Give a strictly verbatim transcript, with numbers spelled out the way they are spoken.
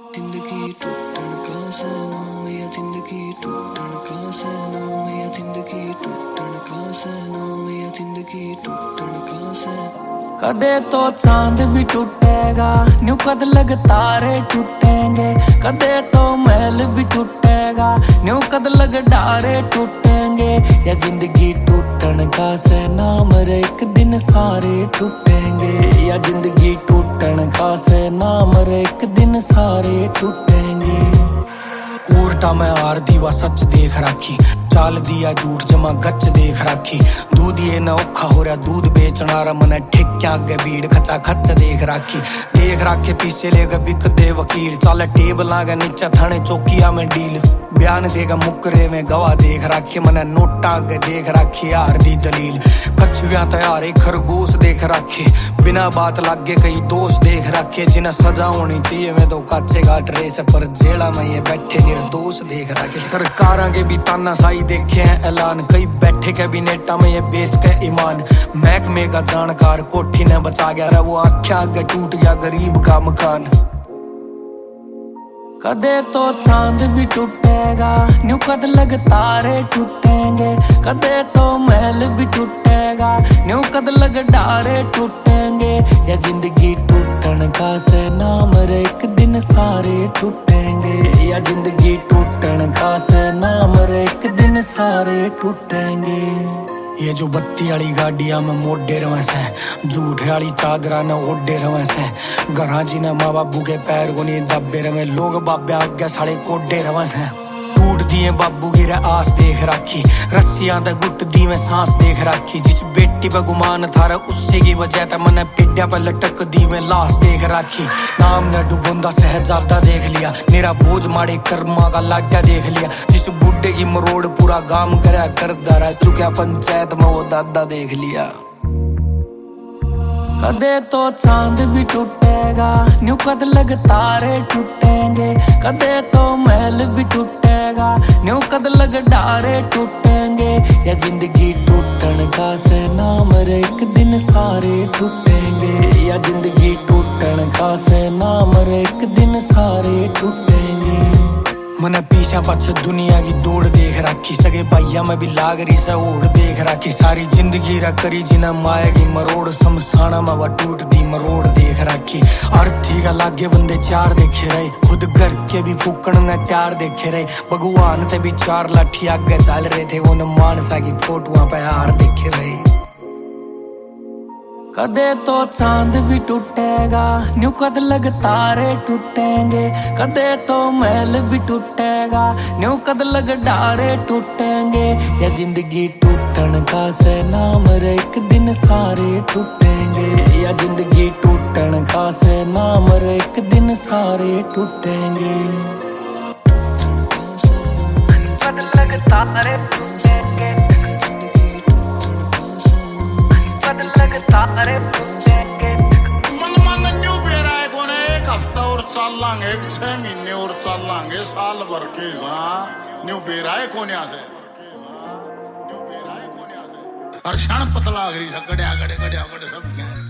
जिंदगी टूटन का सनाम या जिंदगी टूटन का सनाम या जिंदगी टूटन का सनाम या जिंदगी टूटन का सनाम। कदे तो चांद भी टूटेगा, न्यू कद लग तारे टूटेंगे। कदे तो महल भी टूटेगा, न्यू कद लग डारे टूटेंगे। या जिंदगी टूटन का से नाम रे, एक दिन सारे टूटेंगे। या जिंदगी टूटन का से नाम रे, एक दिन सारे टूटेंगे। उल्टा मैं हार दीवा सच देख राखी, चाल दिया झूठ जमा गच देख राखी। दूध ये न औखा हो रहा दूध बेचना रा, मन ठेक्या आगे भीड़ खचा खच देख राखी। देख राखे पीछे लेगा बिक दे वकील, चाल टेबल आगे नीचा थाने चौकिया में डील। बयान देगा मुकरे में गवाह देख राखे, मन नोटा आगे देख राखी यार दी दलील। कछुआ तैयार एक खरगोश देख राखे, बिना बात लागे कई दोस्त देख राखे। जिन्हें सजा होनी चाहिए मैं तो काचे काट रहे से, पर जेड़ा में ये बैठे निर्दोष देख राखे। सरकारां के भी तानाशाही देखे हैं ऐलान, कई बैठे कैबिनेटा में ये बेच के ईमान। महकमे का जानकार कोठी ने बचा गया रे, वो आख्या आगे टूट गया गरीब का मकान। कदे तो चांद भी टूटेगा, न्यू कद लग तारे टूटेंगे। कदे तो महल भी टूटेगा, न्यू कद लग डारे टूटेंगे। या जिंदगी टूटन का से नाम रे, एक दिन सारे टूटेंगे। या जिंदगी टूटन का से नाम रे, एक दिन सारे टूटेंगे। ये जो बत्ती वाली गाड़िया में मोड़े रवे से, झूठ वाली चादरा न ओढ़े रवे से। घरा जी ने माँ बाबू के पैर को नहीं दबे रवे, लोग बाबे आगे साढ़े कोडे रवे से। टूट दिए बाबू की रे आस देख राखी, रस्सियां ते गुट दी में सांस देख राखी। जिस बेटी पे गुमान था रे, उससे की वजह ते मैंने पिड्या पे लटक दी में लाश देख राखी। नाम ने डुबोंदा सहजादा देख लिया, मेरा बोझ मारे कर्मा का लाड्या देख लिया। जिस बुड्ढे की मरोड़ पूरा गांव करा करदा रहा, चुका पंचायत में वो दादा देख लिया। कदे तो चांद भी टूटेगा, न्यू कद लग तारे टूटेंगे। कदे तो महल भी टूटेगा, न्यू कद लग डारे टूटेंगे। या जिंदगी टूटन का से नाम रे, एक दिन सारे टूटेंगे। या जिंदगी टूटन का से नाम रे, एक दिन सारे टूटेंगे। मैंने पीछा पाछे दुनिया की दौड़ देख राखी, सगे भाइया में भी लाग रही से ओढ़ देख राखी। सारी जिंदगी रा करी जिना माया की मरोड़, शमशाना में वह टूट दी मरोड़ देख राखी। अर्थी का लागे बंदे चार देखे रहे, खुद घर के भी फूकन ने त्यार देखे रहे। भगवान ते भी चार लाठी आगे चल रहे थे, उन मानसा की फोटुआ पे हार देखे रहे। कदे तो चांद भी टूटेगा, न्यू कद लग तारे टूटेंगे। कदे तो महल भी टूटेगा, न्यू कद लग डारे टूटेंगे। या जिंदगी टूटन का से नाम रे, एक दिन सारे टूटेंगे। या जिंदगी टूटन का से नाम रे, एक दिन सारे टूटेंगे। कद लग तारे टूटेंगे, कद लग तारे टूटेंगे। मन मन न्यू बेरा है कोने, एक हफ्ता और चल लांगे, छह महीने और चल लांगे, साल भर के न्यू बेरा है कोने आते। हर क्षण पतला गरी गड़िया गड़े गड़िया गड़े सब क्या